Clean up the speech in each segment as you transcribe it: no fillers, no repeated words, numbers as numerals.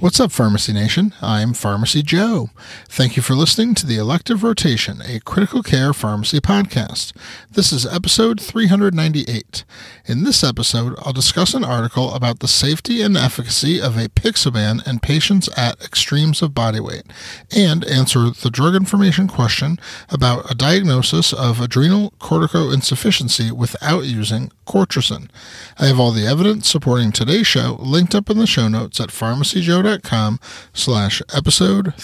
What's up, Pharmacy Nation? I'm Pharmacy Joe. Thank you for listening to the Elective Rotation, a critical care pharmacy podcast. This is episode 398. In this episode, I'll discuss an article about the safety and efficacy of apixaban in patients at extremes of body weight, and answer the drug information question about a diagnosis of adrenal corticosinsufficiency without using Cortrosyn. I have all the evidence supporting today's show linked up in the show notes at pharmacyjoe.com/episode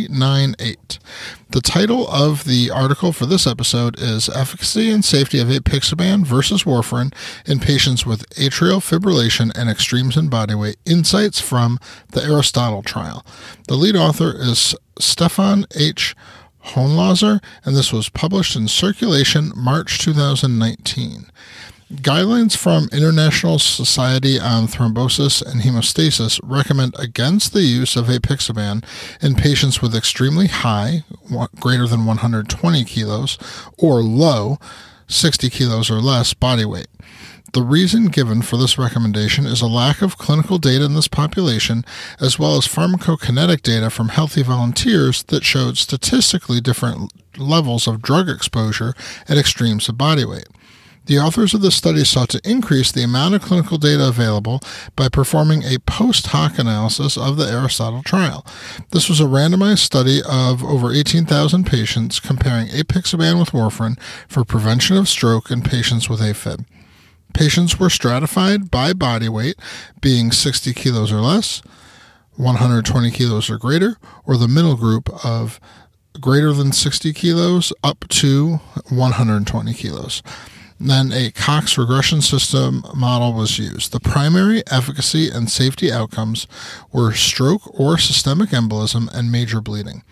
398. The title of the article for this episode is Efficacy and Safety of Apixaban versus Warfarin in Patients with Atrial Fibrillation and Extremes in Body Weight, Insights from the Aristotle Trial. The lead author is Stefan H. Hohenloser, and this was published in Circulation, March 2019. Guidelines from International Society on Thrombosis and Hemostasis recommend against the use of apixaban in patients with extremely high, greater than 120 kilos, or low, 60 kilos or less body weight. The reason given for this recommendation is a lack of clinical data in this population, as well as pharmacokinetic data from healthy volunteers that showed statistically different levels of drug exposure at extremes of body weight. The authors of this study sought to increase the amount of clinical data available by performing a post hoc analysis of the Aristotle trial. This was a randomized study of over 18,000 patients comparing apixaban with warfarin for prevention of stroke in patients with AFib. Patients were stratified by body weight, being 60 kilos or less, 120 kilos or greater, or the middle group of greater than 60 kilos up to 120 kilos. Then a Cox regression system model was used. The primary efficacy and safety outcomes were stroke or systemic embolism and major bleeding.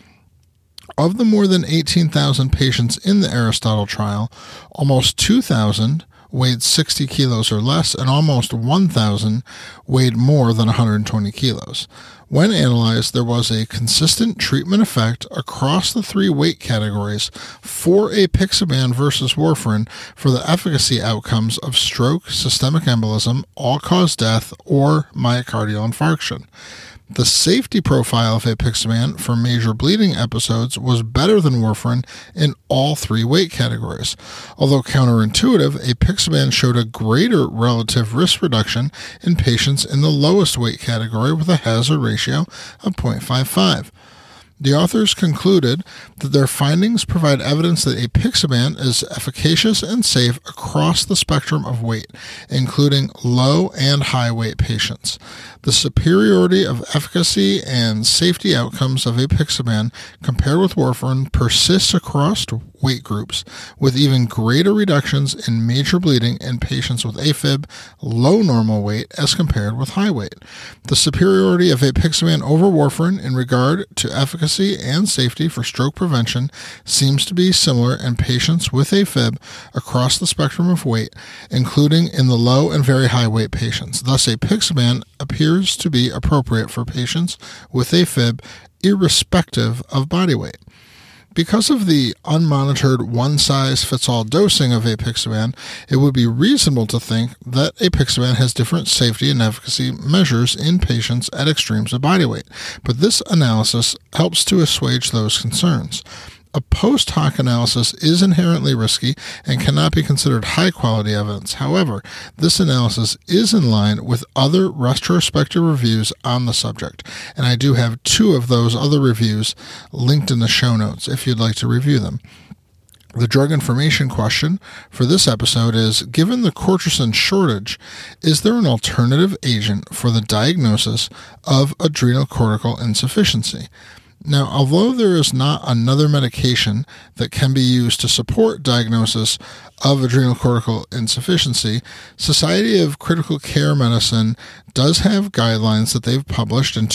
Of the more than 18,000 patients in the Aristotle trial, almost 2,000 weighed 60 kilos or less, and almost 1,000 weighed more than 120 kilos. When analyzed, there was a consistent treatment effect across the three weight categories for apixaban versus warfarin for the efficacy outcomes of stroke, systemic embolism, all-cause death, or myocardial infarction. The safety profile of apixaban for major bleeding episodes was better than warfarin in all three weight categories. Although counterintuitive, apixaban showed a greater relative risk reduction in patients in the lowest weight category with a hazard ratio of 0.55. The authors concluded that their findings provide evidence that apixaban is efficacious and safe across the spectrum of weight, including low and high weight patients. The superiority of efficacy and safety outcomes of apixaban compared with warfarin persists across weight groups, with even greater reductions in major bleeding in patients with AFib, low normal weight, as compared with high weight. The superiority of apixaban over warfarin in regard to efficacy and safety for stroke prevention seems to be similar in patients with AFib across the spectrum of weight, including in the low and very high weight patients. Thus, apixaban appears to be appropriate for patients with AFib irrespective of body weight. Because of the unmonitored one-size-fits-all dosing of apixaban, it would be reasonable to think that apixaban has different safety and efficacy measures in patients at extremes of body weight, but this analysis helps to assuage those concerns. A post hoc analysis is inherently risky and cannot be considered high-quality evidence. However, this analysis is in line with other retrospective reviews on the subject, and I do have two of those other reviews linked in the show notes if you'd like to review them. The drug information question for this episode is, given the Cortrosyn shortage, is there an alternative agent for the diagnosis of adrenal cortical insufficiency? Now, although there is not another medication that can be used to support diagnosis of adrenal cortical insufficiency, Society of Critical Care Medicine does have guidelines that they've published in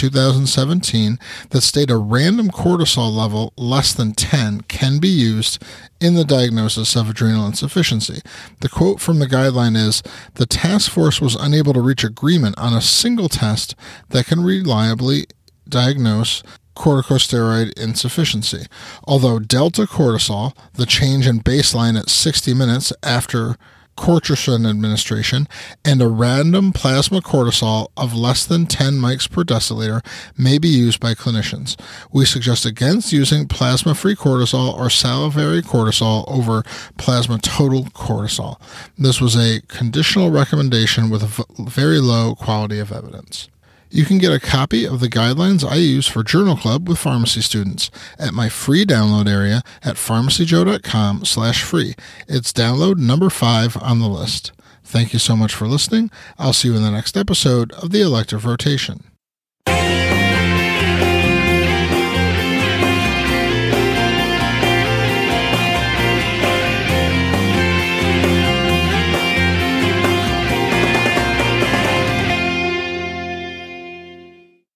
2017 that state a random cortisol level less than 10 can be used in the diagnosis of adrenal insufficiency. The quote from the guideline is, "The task force was unable to reach agreement on a single test that can reliably diagnose corticosteroid insufficiency. Although delta cortisol, the change in baseline at 60 minutes after colchicine administration, and a random plasma cortisol of less than 10 mics per deciliter may be used by clinicians. We suggest against using plasma-free cortisol or salivary cortisol over plasma total cortisol. This was a conditional recommendation with a very low quality of evidence. You can get a copy of the guidelines I use for Journal Club with pharmacy students at my free download area at pharmacyjoe.com/free. It's download number 5 on the list. Thank you so much for listening. I'll see you in the next episode of the Elective Rotation.